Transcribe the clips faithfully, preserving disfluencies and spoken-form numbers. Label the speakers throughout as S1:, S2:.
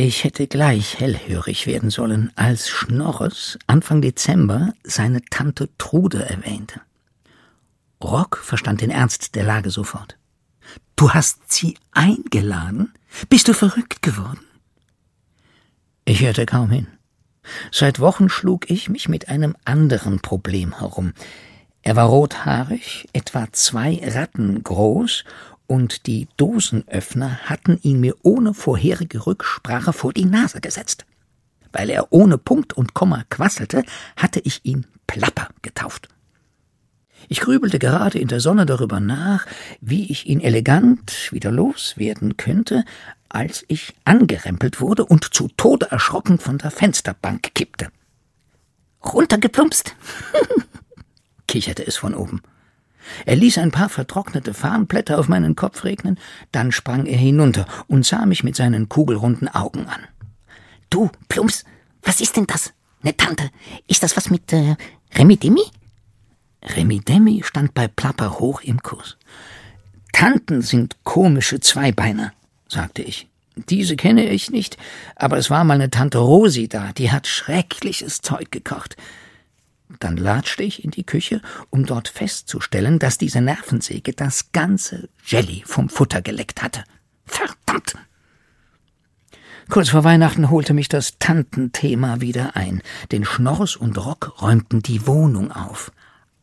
S1: Ich hätte gleich hellhörig werden sollen, als Schnorres Anfang Dezember seine Tante Trude erwähnte. Rock verstand den Ernst der Lage sofort. »Du hast sie eingeladen? Bist du verrückt geworden?« Ich hörte kaum hin. Seit Wochen schlug ich mich mit einem anderen Problem herum. Er war rothaarig, etwa zwei Ratten groß, und die Dosenöffner hatten ihn mir ohne vorherige Rücksprache vor die Nase gesetzt. Weil er ohne Punkt und Komma quasselte, hatte ich ihn Plapper getauft. Ich grübelte gerade in der Sonne darüber nach, wie ich ihn elegant wieder loswerden könnte, als ich angerempelt wurde und zu Tode erschrocken von der Fensterbank kippte. »Runtergeplumpst«, kicherte es von oben. Er ließ ein paar vertrocknete Farnblätter auf meinen Kopf regnen, dann sprang er hinunter und sah mich mit seinen kugelrunden Augen an. »Du, Plumps, was ist denn das? Ne Tante, ist das was mit äh, Remi-Demi?« Remi-Demi stand bei Plapper hoch im Kurs. »Tanten sind komische Zweibeiner«, sagte ich. »Diese kenne ich nicht, aber es war mal eine Tante Rosi da, die hat schreckliches Zeug gekocht.« Dann latschte ich in die Küche, um dort festzustellen, dass diese Nervensäge das ganze Jelly vom Futter geleckt hatte. Verdammt! Kurz vor Weihnachten holte mich das Tantenthema wieder ein, denn Schnorres und Rock räumten die Wohnung auf.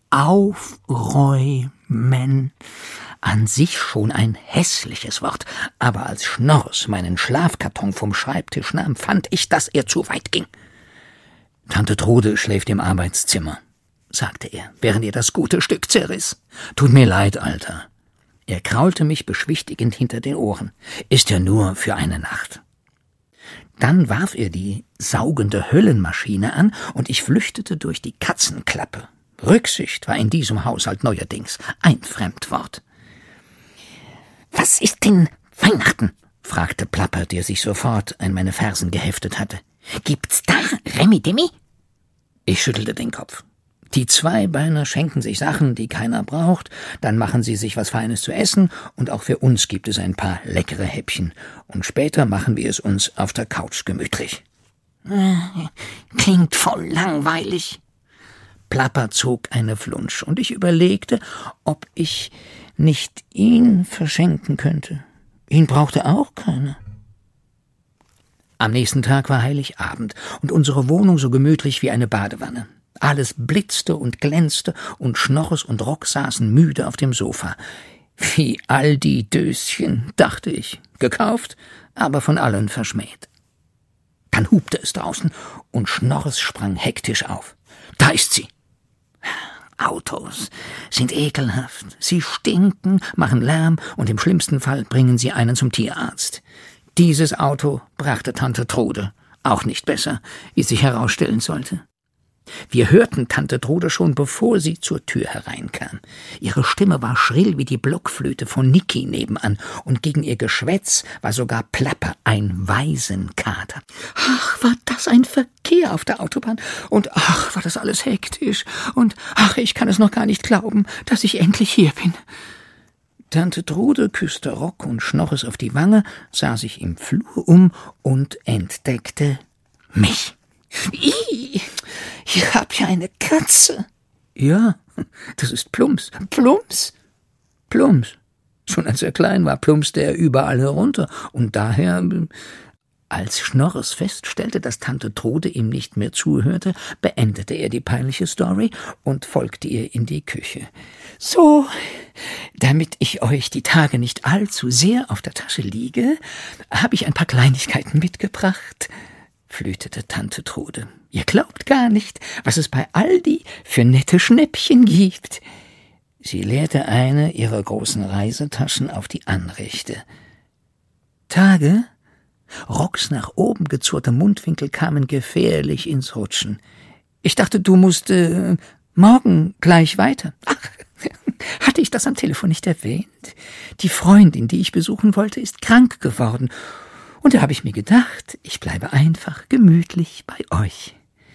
S1: Aufräumen. An sich schon ein hässliches Wort, aber als Schnorres meinen Schlafkarton vom Schreibtisch nahm, fand ich, dass er zu weit ging. »Tante Trude schläft im Arbeitszimmer«, sagte er, während er das gute Stück zerriss. »Tut mir leid, Alter.« Er kraulte mich beschwichtigend hinter den Ohren. »Ist ja nur für eine Nacht.« Dann warf er die saugende Höllenmaschine an und ich flüchtete durch die Katzenklappe. Rücksicht war in diesem Haushalt neuerdings ein Fremdwort. »Was ist denn Weihnachten?« fragte Plapper, der sich sofort an meine Fersen geheftet hatte. »Gibt's da Remi-Demi?« Ich schüttelte den Kopf. Die Zweibeiner schenken sich Sachen, die keiner braucht, dann machen sie sich was Feines zu essen, und auch für uns gibt es ein paar leckere Häppchen. Und später machen wir es uns auf der Couch gemütlich. »Klingt voll langweilig.« Plapper zog eine Flunsch, und ich überlegte, ob ich nicht ihn verschenken könnte. Ihn brauchte auch keiner. Am nächsten Tag war Heiligabend und unsere Wohnung so gemütlich wie eine Badewanne. Alles blitzte und glänzte und Schnorres und Rock saßen müde auf dem Sofa. Wie all die Döschen, dachte ich, gekauft, aber von allen verschmäht. Dann hupte es draußen und Schnorres sprang hektisch auf. »Da ist sie!« Autos sind ekelhaft. Sie stinken, machen Lärm und im schlimmsten Fall bringen sie einen zum Tierarzt. Dieses Auto brachte Tante Trude. Auch nicht besser, wie sich herausstellen sollte. Wir hörten Tante Trude schon, bevor sie zur Tür hereinkam. Ihre Stimme war schrill wie die Blockflöte von Niki nebenan, und gegen ihr Geschwätz war sogar Plapper ein Waisenkater. Ach, war das ein Verkehr auf der Autobahn, und ach, war das alles hektisch, und ach, ich kann es noch gar nicht glauben, dass ich endlich hier bin. Tante Trude küsste Rock und Schnorres auf die Wange, sah sich im Flur um und entdeckte mich. »Ih, ich hab ja eine Katze.« »Ja, das ist Plumps.« »Plumps?« »Plumps. Schon als er klein war, plumpste er überall herunter. Und daher...« Als Schnorres feststellte, dass Tante Trude ihm nicht mehr zuhörte, beendete er die peinliche Story und folgte ihr in die Küche. »So, damit ich euch die Tage nicht allzu sehr auf der Tasche liege, habe ich ein paar Kleinigkeiten mitgebracht«, flötete Tante Trude. »Ihr glaubt gar nicht, was es bei Aldi für nette Schnäppchen gibt.« Sie leerte eine ihrer großen Reisetaschen auf die Anrichte. »Tage?« Rocks nach oben gezurrte Mundwinkel kamen gefährlich ins Rutschen. »Ich dachte, du musst äh, morgen gleich weiter.« »Ach, hatte ich das am Telefon nicht erwähnt? Die Freundin, die ich besuchen wollte, ist krank geworden. Und da habe ich mir gedacht, ich bleibe einfach gemütlich bei euch.«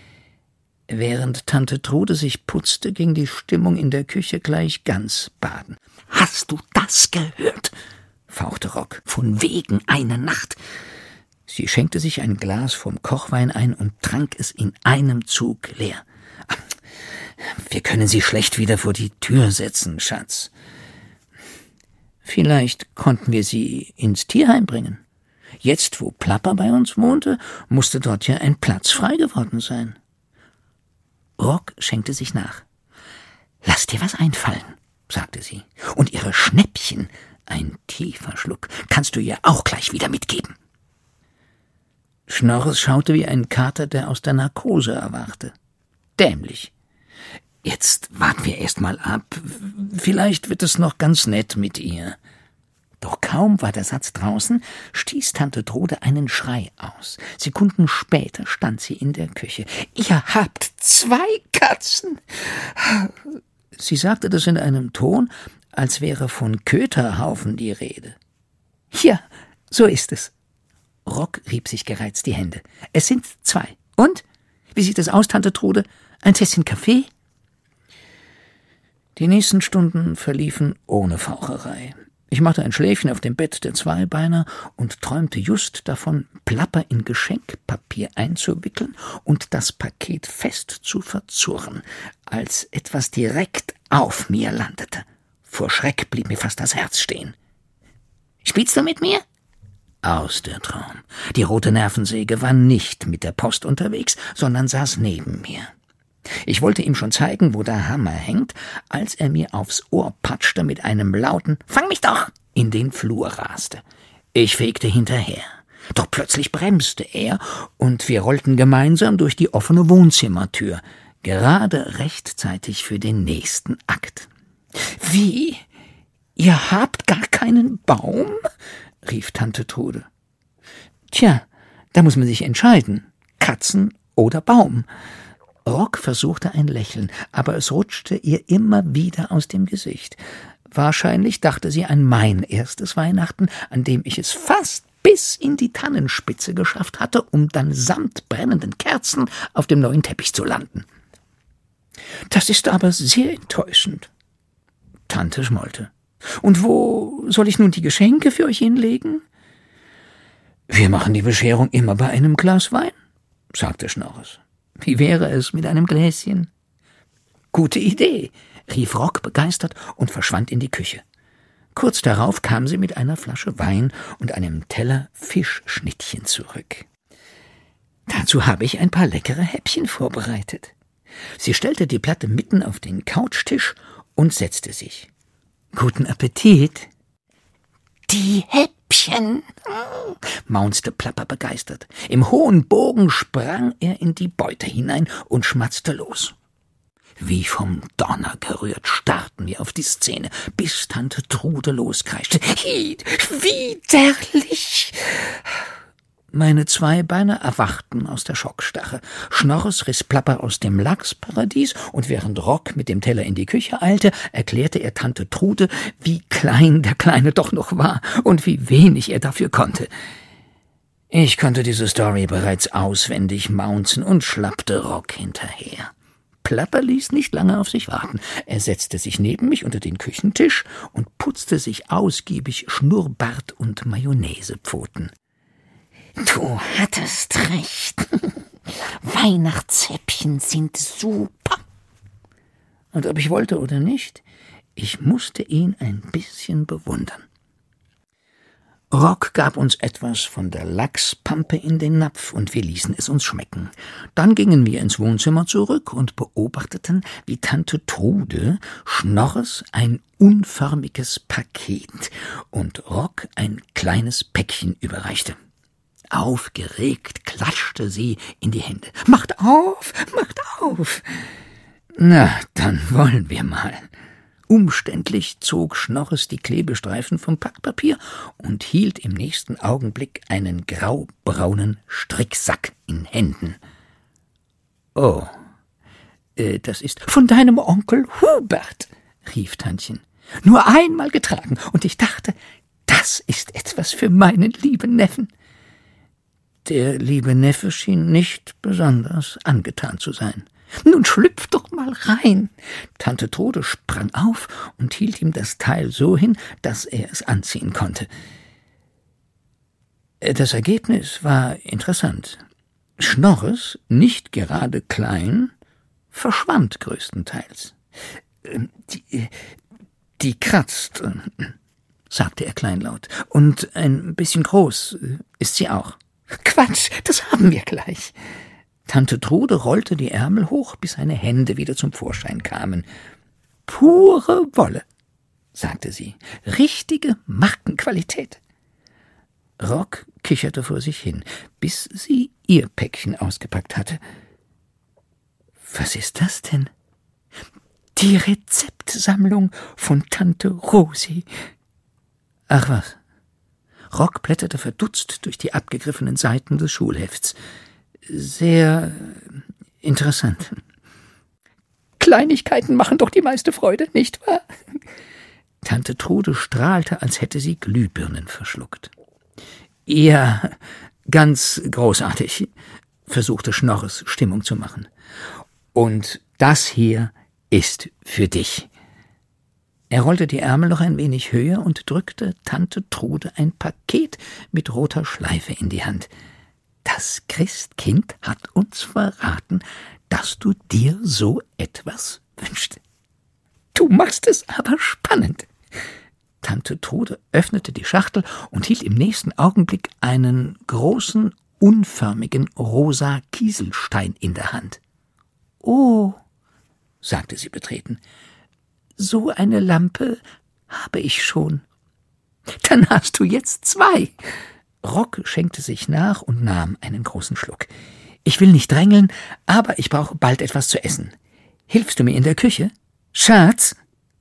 S1: Während Tante Trude sich putzte, ging die Stimmung in der Küche gleich ganz baden. »Hast du das gehört?« fauchte Rock. »Von wegen einer Nacht.« Sie schenkte sich ein Glas vom Kochwein ein und trank es in einem Zug leer. »Wir können Sie schlecht wieder vor die Tür setzen, Schatz. Vielleicht konnten wir Sie ins Tierheim bringen. Jetzt, wo Plapper bei uns wohnte, musste dort ja ein Platz frei geworden sein.« Rock schenkte sich nach. »Lass dir was einfallen«, sagte sie. »Und ihre Schnäppchen, ein tiefer Schluck, kannst du ihr auch gleich wieder mitgeben.« Schnorres schaute wie ein Kater, der aus der Narkose erwachte. Dämlich. »Jetzt warten wir erst mal ab. Vielleicht wird es noch ganz nett mit ihr.« Doch kaum war der Satz draußen, stieß Tante Trude einen Schrei aus. Sekunden später stand sie in der Küche. »Ihr habt zwei Katzen!« Sie sagte das in einem Ton, als wäre von Köterhaufen die Rede. »Ja, so ist es.« Rock rieb sich gereizt die Hände. »Es sind zwei. Und? Wie sieht es aus, Tante Trude? Ein Tässchen Kaffee?« Die nächsten Stunden verliefen ohne Faucherei. Ich machte ein Schläfchen auf dem Bett der Zweibeiner und träumte just davon, Plapper in Geschenkpapier einzuwickeln und das Paket fest zu verzurren, als etwas direkt auf mir landete. Vor Schreck blieb mir fast das Herz stehen. »Spielst du mit mir?« Aus der Traum. Die rote Nervensäge war nicht mit der Post unterwegs, sondern saß neben mir. Ich wollte ihm schon zeigen, wo der Hammer hängt, als er mir aufs Ohr patschte mit einem lauten »Fang mich doch!« in den Flur raste. Ich fegte hinterher. Doch plötzlich bremste er, und wir rollten gemeinsam durch die offene Wohnzimmertür, gerade rechtzeitig für den nächsten Akt. »Wie? Ihr habt gar keinen Baum?« rief Tante Trude. »Tja, da muss man sich entscheiden. Katzen oder Baum.« Rock versuchte ein Lächeln, aber es rutschte ihr immer wieder aus dem Gesicht. Wahrscheinlich dachte sie an mein erstes Weihnachten, an dem ich es fast bis in die Tannenspitze geschafft hatte, um dann samt brennenden Kerzen auf dem neuen Teppich zu landen. »Das ist aber sehr enttäuschend.« Tante schmollte. »Und wo soll ich nun die Geschenke für euch hinlegen?« »Wir machen die Bescherung immer bei einem Glas Wein«, sagte Schnorres. »Wie wäre es mit einem Gläschen?« »Gute Idee«, rief Rock begeistert und verschwand in die Küche. Kurz darauf kam sie mit einer Flasche Wein und einem Teller Fischschnittchen zurück. »Dazu habe ich ein paar leckere Häppchen vorbereitet.« Sie stellte die Platte mitten auf den Couchtisch und setzte sich. »Guten Appetit!« »Die Häppchen«, maunzte Plapper begeistert. Im hohen Bogen sprang er in die Beute hinein und schmatzte los. Wie vom Donner gerührt starrten wir auf die Szene, bis Tante Trude loskreischte. »Hi, widerlich!« Meine Zweibeiner erwachten aus der Schockstarre. Schnorres riss Plapper aus dem Lachsparadies, und während Rock mit dem Teller in die Küche eilte, erklärte er Tante Trude, wie klein der Kleine doch noch war und wie wenig er dafür konnte. Ich konnte diese Story bereits auswendig maunzen und schlappte Rock hinterher. Plapper ließ nicht lange auf sich warten. Er setzte sich neben mich unter den Küchentisch und putzte sich ausgiebig Schnurrbart und Mayonnaisepfoten. »Du hattest recht. Weihnachtshäppchen sind super.« Und ob ich wollte oder nicht, ich musste ihn ein bisschen bewundern. Rock gab uns etwas von der Lachspampe in den Napf, und wir ließen es uns schmecken. Dann gingen wir ins Wohnzimmer zurück und beobachteten, wie Tante Trude Schnorres ein unförmiges Paket und Rock ein kleines Päckchen überreichte. Aufgeregt klatschte sie in die Hände. »Macht auf, macht auf!« »Na, dann wollen wir mal.« Umständlich zog Schnorres die Klebestreifen vom Packpapier und hielt im nächsten Augenblick einen graubraunen Stricksack in Händen. »Oh, äh, das ist von deinem Onkel Hubert«, rief Tantchen. »Nur einmal getragen, und ich dachte, das ist etwas für meinen lieben Neffen.« Der liebe Neffe schien nicht besonders angetan zu sein. »Nun schlüpf doch mal rein!« Tante Trude sprang auf und hielt ihm das Teil so hin, dass er es anziehen konnte. Das Ergebnis war interessant. Schnorres, nicht gerade klein, verschwand größtenteils. Die, die kratzt, sagte er kleinlaut, und ein bisschen groß ist sie auch. Quatsch, das haben wir gleich. Tante Trude rollte die Ärmel hoch, bis seine Hände wieder zum Vorschein kamen. Pure Wolle, sagte sie, richtige Markenqualität. Rock kicherte vor sich hin, bis sie ihr Päckchen ausgepackt hatte. Was ist das denn? Die Rezeptsammlung von Tante Rosi. Ach was. Rock blätterte verdutzt durch die abgegriffenen Seiten des Schulhefts. Sehr interessant. Kleinigkeiten machen doch die meiste Freude, nicht wahr? Tante Trude strahlte, als hätte sie Glühbirnen verschluckt. Ja, ganz großartig, versuchte Schnorres Stimmung zu machen. Und das hier ist für dich. Er rollte die Ärmel noch ein wenig höher und drückte Tante Trude ein Paket mit roter Schleife in die Hand. Das Christkind hat uns verraten, dass du dir so etwas wünschst. Du machst es aber spannend. Tante Trude öffnete die Schachtel und hielt im nächsten Augenblick einen großen, unförmigen rosa Kieselstein in der Hand. »Oh«, sagte sie betreten, »so eine Lampe habe ich schon.« »Dann hast du jetzt zwei.« Rock schenkte sich nach und nahm einen großen Schluck. »Ich will nicht drängeln, aber ich brauche bald etwas zu essen. Hilfst du mir in der Küche? Schatz?«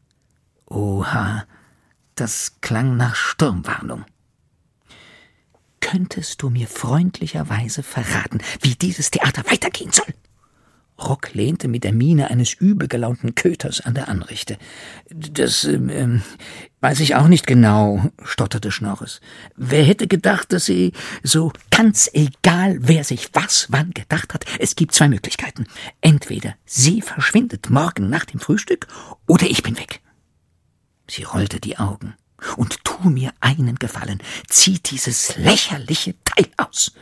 S1: Oha, das klang nach Sturmwarnung. »Könntest du mir freundlicherweise verraten, wie dieses Theater weitergehen soll?« Rock lehnte mit der Miene eines übelgelaunten Köters an der Anrichte. »Das ähm, weiß ich auch nicht genau«, stotterte Schnorres. »Wer hätte gedacht, dass sie so ganz egal, wer sich was wann gedacht hat. Es gibt zwei Möglichkeiten. Entweder sie verschwindet morgen nach dem Frühstück oder ich bin weg.« Sie rollte die Augen. »Und tu mir einen Gefallen. Zieh dieses lächerliche Teil aus.«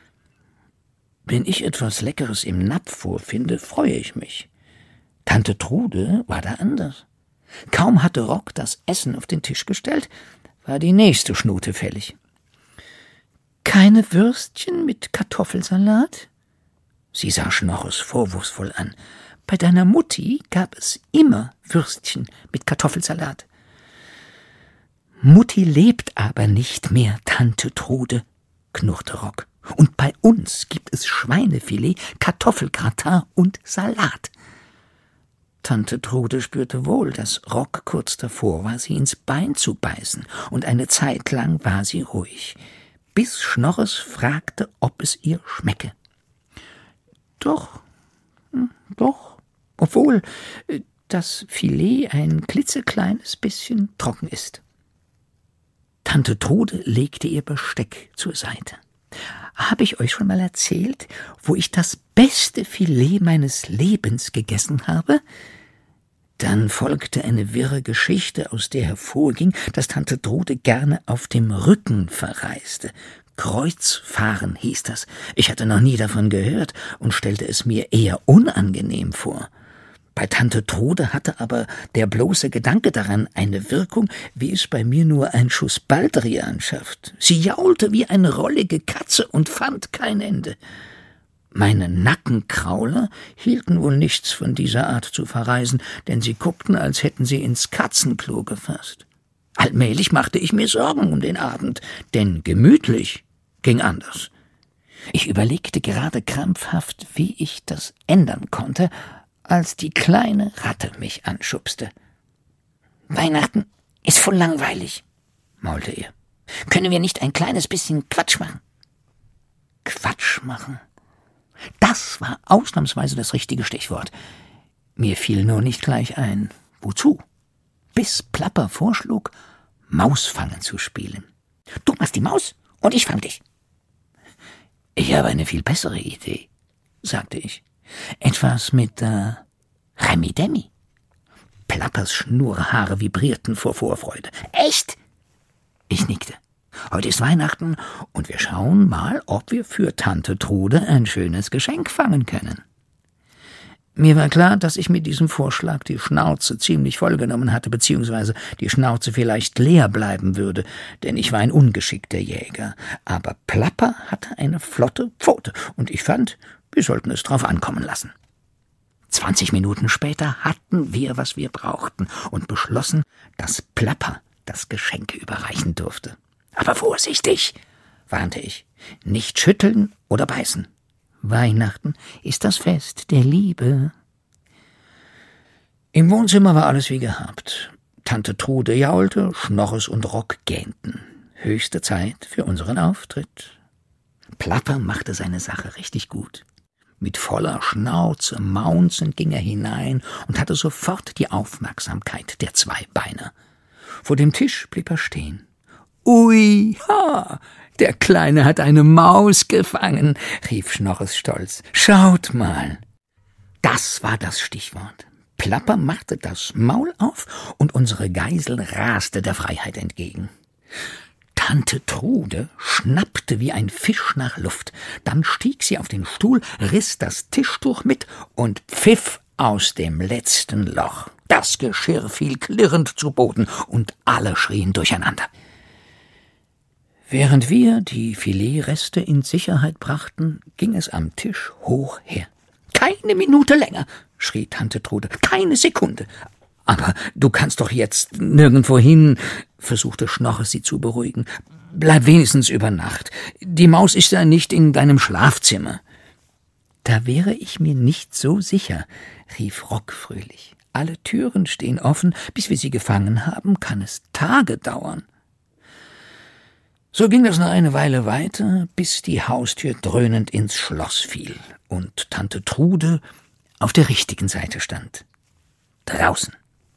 S1: Wenn ich etwas Leckeres im Napf vorfinde, freue ich mich. Tante Trude war da anders. Kaum hatte Rock das Essen auf den Tisch gestellt, war die nächste Schnute fällig. »Keine Würstchen mit Kartoffelsalat?« Sie sah Schnorres vorwurfsvoll an. »Bei deiner Mutti gab es immer Würstchen mit Kartoffelsalat.« »Mutti lebt aber nicht mehr, Tante Trude«, knurrte Rock. »Und bei uns gibt es Schweinefilet, Kartoffelgratin und Salat.« Tante Trude spürte wohl, dass Rock kurz davor war, sie ins Bein zu beißen, und eine Zeit lang war sie ruhig, bis Schnorres fragte, ob es ihr schmecke. »Doch, doch, obwohl das Filet ein klitzekleines bisschen trocken ist.« Tante Trude legte ihr Besteck zur Seite. »Habe ich euch schon mal erzählt, wo ich das beste Filet meines Lebens gegessen habe?« Dann folgte eine wirre Geschichte, aus der hervorging, dass Tante Trude gerne auf dem Rücken verreiste. Kreuzfahren hieß das. Ich hatte noch nie davon gehört und stellte es mir eher unangenehm vor. Bei Tante Trude hatte aber der bloße Gedanke daran eine Wirkung, wie es bei mir nur ein Schuss Baldrian schafft. Sie jaulte wie eine rollige Katze und fand kein Ende. Meine Nackenkrauler hielten wohl nichts von dieser Art zu verreisen, denn sie guckten, als hätten sie ins Katzenklo gefasst. Allmählich machte ich mir Sorgen um den Abend, denn gemütlich ging anders. Ich überlegte gerade krampfhaft, wie ich das ändern konnte, als die kleine Ratte mich anschubste. »Weihnachten ist voll langweilig«, maulte er. »Können wir nicht ein kleines bisschen Quatsch machen?« Quatsch machen? Das war ausnahmsweise das richtige Stichwort. Mir fiel nur nicht gleich ein, wozu, bis Plapper vorschlug, Mausfangen zu spielen. »Du machst die Maus und ich fang dich.« »Ich habe eine viel bessere Idee«, sagte ich. »Etwas mit äh, Remi-Demi.« Plappers Schnurrhaare vibrierten vor Vorfreude. »Echt?« Ich nickte. Heute ist Weihnachten und wir schauen mal, ob wir für Tante Trude ein schönes Geschenk fangen können. Mir war klar, dass ich mit diesem Vorschlag die Schnauze ziemlich vollgenommen hatte, beziehungsweise die Schnauze vielleicht leer bleiben würde, denn ich war ein ungeschickter Jäger. Aber Plapper hatte eine flotte Pfote, und ich fand, wir sollten es drauf ankommen lassen. Zwanzig Minuten später hatten wir, was wir brauchten, und beschlossen, dass Plapper das Geschenk überreichen durfte. Aber vorsichtig, warnte ich, nicht schütteln oder beißen. Weihnachten ist das Fest der Liebe. Im Wohnzimmer war alles wie gehabt. Tante Trude jaulte, Schnorres und Rock gähnten. Höchste Zeit für unseren Auftritt. Plapper machte seine Sache richtig gut. Mit voller Schnauze maunzend ging er hinein und hatte sofort die Aufmerksamkeit der Zweibeiner. Vor dem Tisch blieb er stehen. »Ui, ha, der Kleine hat eine Maus gefangen«, rief Schnorres stolz. »Schaut mal!« Das war das Stichwort. Plapper machte das Maul auf und unsere Geisel raste der Freiheit entgegen. Tante Trude schnappte wie ein Fisch nach Luft. Dann stieg sie auf den Stuhl, riss das Tischtuch mit und pfiff aus dem letzten Loch. Das Geschirr fiel klirrend zu Boden und alle schrien durcheinander. Während wir die Filetreste in Sicherheit brachten, ging es am Tisch hoch her. »Keine Minute länger«, schrie Tante Trude, »keine Sekunde. Aber du kannst doch jetzt nirgendwo hin«, versuchte Schnorres sie zu beruhigen. »Bleib wenigstens über Nacht. Die Maus ist ja nicht in deinem Schlafzimmer.« »Da wäre ich mir nicht so sicher«, rief Rock fröhlich. »Alle Türen stehen offen. Bis wir sie gefangen haben, kann es Tage dauern.« So ging das noch eine Weile weiter, bis die Haustür dröhnend ins Schloss fiel und Tante Trude auf der richtigen Seite stand. Draußen.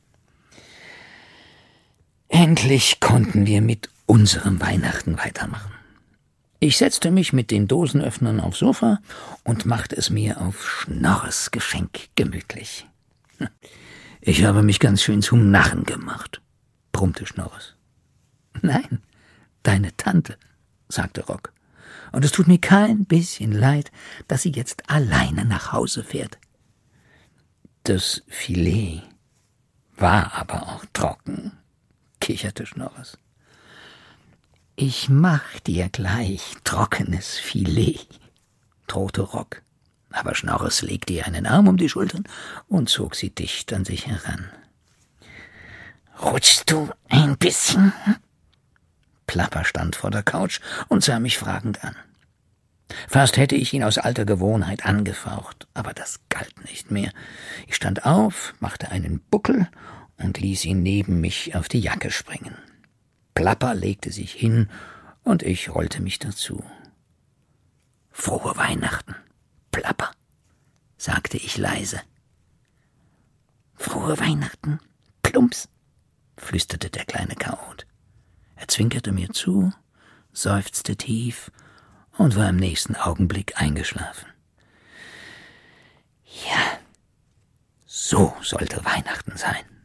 S1: Endlich konnten wir mit unserem Weihnachten weitermachen. Ich setzte mich mit den Dosenöffnern aufs Sofa und machte es mir auf Schnorres Geschenk gemütlich. »Ich habe mich ganz schön zum Narren gemacht«, brummte Schnorres. »Nein, deine Tante«, sagte Rock, »und es tut mir kein bisschen leid, dass sie jetzt alleine nach Hause fährt.« »Das Filet war aber auch trocken«, kicherte Schnorres. »Ich mach dir gleich trockenes Filet«, drohte Rock, aber Schnorres legte ihr einen Arm um die Schultern und zog sie dicht an sich heran. »Rutschst du ein bisschen?« Plapper stand vor der Couch und sah mich fragend an. Fast hätte ich ihn aus alter Gewohnheit angefaucht, aber das galt nicht mehr. Ich stand auf, machte einen Buckel und ließ ihn neben mich auf die Jacke springen. Plapper legte sich hin und ich rollte mich dazu. »Frohe Weihnachten, Plapper«, sagte ich leise. »Frohe Weihnachten, Plumps«, flüsterte der kleine Chaot. Er zwinkerte mir zu, seufzte tief und war im nächsten Augenblick eingeschlafen. Ja, so sollte Weihnachten sein.